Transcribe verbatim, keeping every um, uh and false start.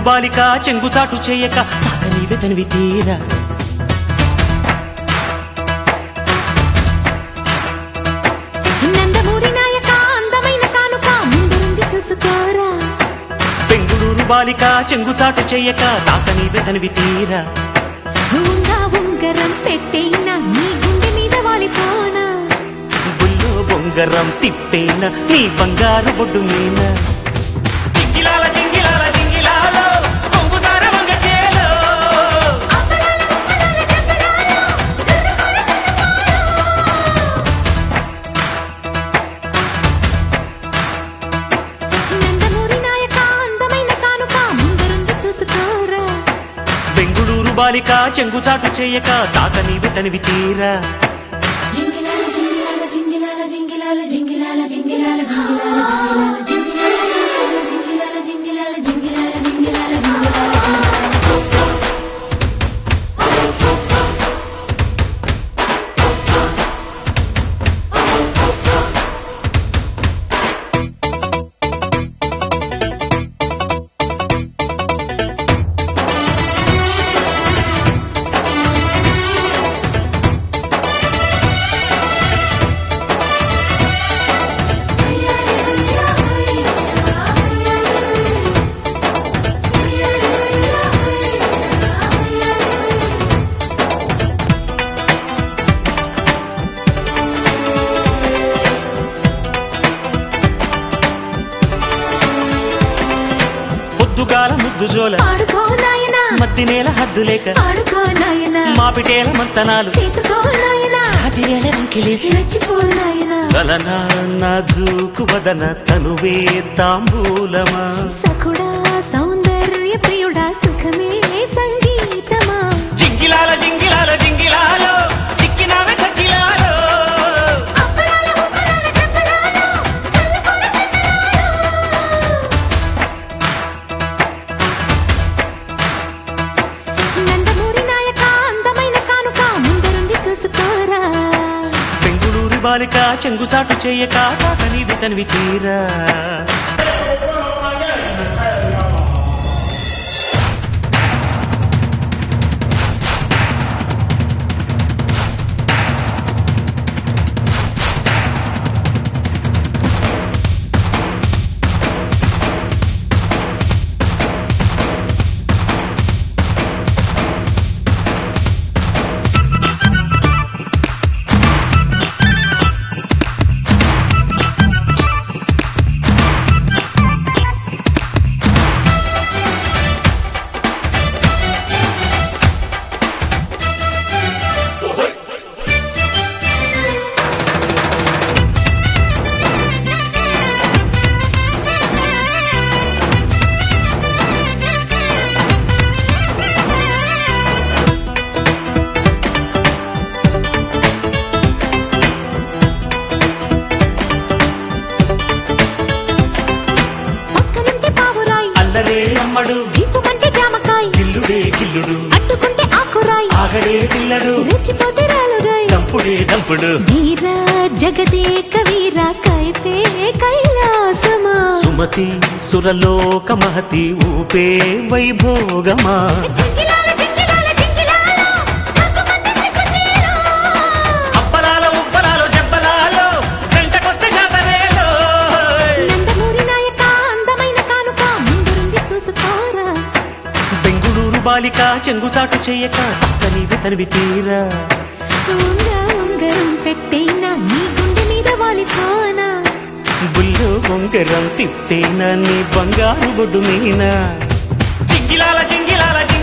బాలిక చెంగుచాటు చేయక తాక నీవే తనివి తీరా నందమూరి నాయక అందమైన కానుక ముందుంది చూసుకోరా బెంగుళూరు బాలిక చెంగుచాటు చేయక తాక నీవే తనివి తీరా ఉంగా ఉంగరం పెట్టేనా నీ గుండె మీద వాలిపోనా బుల్లో బొంగరం తిప్పేనా నీ బంగారు బొడ్డు మీన జింగిలాల జింగిలాల జింగిలాలో కొంగుదార వంగ చేలో అప్పలాల ముప్పలాల జంగలాలో జర్రకోర జర్రకోర నందమూరి నాయక అందమైన కానుక ముందుంది చూసుకోరా బెంగుళూరు బాలిక చెంగుచాటు చేయక తాక నీవే తనివి తీరా జింగిలాల జింగిలాల జింగిలాల జింగిలాల జింగిలాల జింగిలాల జింగిలాల జింగిలాల జింగిలాల జింగిలాల జింగిలాల జింగిలాల జింగిలాల పొద్దుగాల ముద్దు జోల ఆడుకో నాయనా మద్ది నేల హద్దు లేక ఆడుకో నాయనా మాపిటేల మంతనాలు చేసుకో నాయనా అదిరేల రంకిలేసి రెచ్చిపో నాయనా గలన నాజూకు వదన తనువే తాంబూలమా సఖుడా సౌందర్య ప్రియుడా సుఖమే సంగీతమా జింగిలాల జింగిలాల జింగిలాలో చిక్కినావే చక్కిలాలో అప్పలాల ముప్పలాల జంగలాలో జర్రకోర నందమూరి నాయక అందమైన కానుక ముందుంది చూసుకోరా బెంగుళూరు బాలిక చెంగుచాటు చేయక తాక నీవే తనివి తీరా పక్కనుంటే పావురాయి అల్లరే అమ్మడు జీపుమంటే జామకాయ గిల్లుడే గిల్లుడు అడ్డుకుంటే ఆకురాయి ఆగడే పిల్లడు రెచ్చిపోతే రాలుగాయి దంపుడే దంపుడు ధీరా జగదేక వీర కైపే కైలాసమా సుమతి సురలోక మహతి ఊపే వైభోగమా జింగిలాల జింగిలాల జింగిలాల రంగుమంటే సిగ్గుచీర అప్పలాల ఉప్పలాలు జబ్బలాలో జంటకొస్తే జాతరేలో నందమూరి నాయక అందమైన కానుక ముందుంది చూసుకోరా బెంగుళూరు బాలిక చెంగుచాటు చేయక తాక నీవే తనివి తీరా ఉంగా ఉంగరం పెట్టేనా నీ గుండె మీద వాలిపోనా బుల్లో బొంగరం తిప్పేనా నీ బంగారు బొడ్డు మీన జింగిలాల జింగిలాల